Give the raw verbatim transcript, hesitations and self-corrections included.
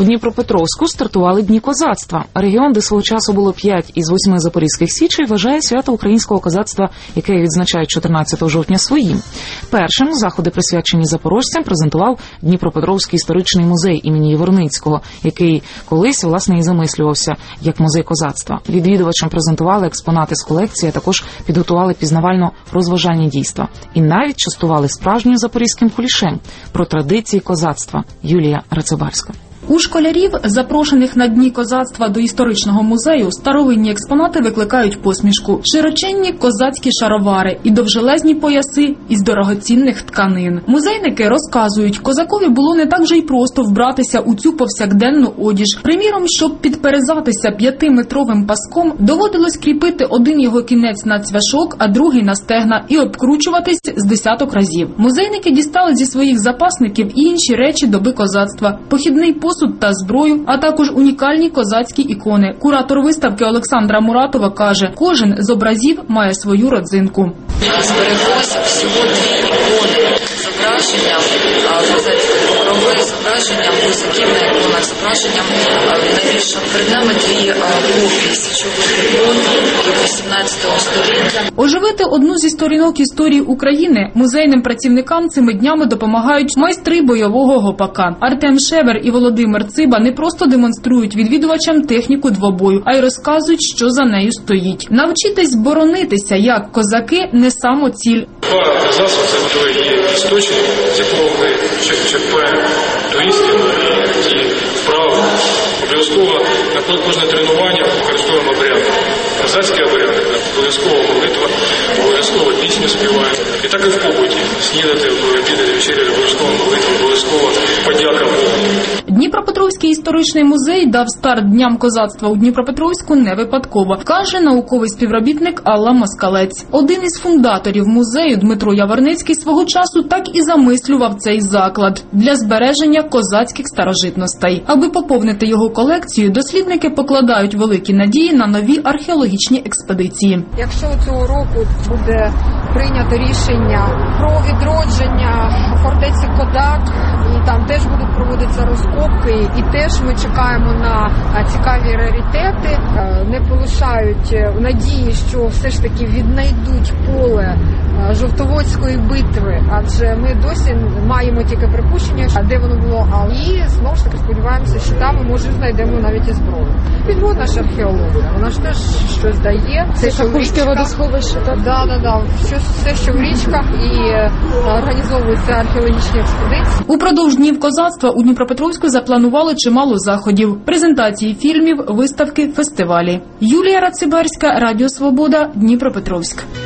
У Дніпропетровську стартували Дні козацтва. Регіон, де свого часу було п'ять із восьми запорізьких січей, вважає свято українського козацтва, яке відзначають чотирнадцятого жовтня, своїм. Першим заходи, присвячені запорожцям, презентував Дніпропетровський історичний музей імені Яворницького, який колись, власне, і замислювався як музей козацтва. Відвідувачам презентували експонати з колекції, а також підготували пізнавально-розважальні дійства. І навіть частували справжнім запорізьким кулішем. Про традиції козацтва Юлія Рацибарська. У школярів, запрошених на Дні козацтва до історичного музею, старовинні експонати викликають посмішку. Широченні козацькі шаровари і довжелезні пояси із дорогоцінних тканин. Музейники розказують, козакові було не так же й просто вбратися у цю повсякденну одіж. Приміром, щоб підперезатися п'ятиметровим паском, доводилось кріпити один його кінець на цвяшок, а другий на стегна і обкручуватись з десяток разів. Музейники дістали зі своїх запасників і інші речі доби козацтва – похідний посуд та зброю, а також унікальні козацькі ікони. Куратор виставки Олександра Муратова каже, кожен з образів має свою родзинку. Збереглося всього дві ікони з зображенням козацької корови, зображенням козаків на іконах, зображенням навішано перед нами дві копії січових ікон вісімнадцятого століття. Оживити одну зі сторінок історії України музейним працівникам цими днями допомагають майстри бойового гопака. Артем Шевер і Володимир Циба не просто демонструють відвідувачам техніку двобою, а й розказують, що за нею стоїть. Навчитись боронитися, як козаки, не самоціль. Засоб – це той істочник, з якого ми черпаємо туристів і вправи. Обов'язково на кожне тренування використовуємо обряди. Козацькі обряди, обов'язково молитва, обов'язково пісню співаємо. І так і в побуті. Снідати, обідати, вечеряти, обов'язково молитва, обов'язково подяка Богу. Дніпропетровський історичний музей дав старт Дням козацтва у Дніпропетровську не випадково, каже науковий співробітник Алла Москалець. Один із фундаторів музею Дмитро Яворницький свого часу так і замислював цей заклад для збереження козацьких старожитностей. Аби поповнити його колекцію, дослідники покладають великі надії на нові археологічні експедиції. Якщо цього року буде прийнято рішення про відродження фортеці Кодак, і там теж будуть проводитися розкопки, і теж ми чекаємо на цікаві раритети, не полишають надії, що все ж таки віднайдуть поле Жовтоводської битви, адже ми досі маємо тільки припущення, де воно було, і знову ж таки сподіваємося, що там ми, може, знайдемо навіть і зброю. Підводна ж археологія, вона ж теж щось дає. Це що в річках. Водосховище, так? Да, да, да. Все, що в річках, і організовуються археологічні експедиції. Упродовж Днів козацтва у Дніпропетровську запланували чимало заходів. Презентації фільмів, виставки, фестивалі. Юлія Рацибарська, Радіо Свобода, Дніпропетровськ.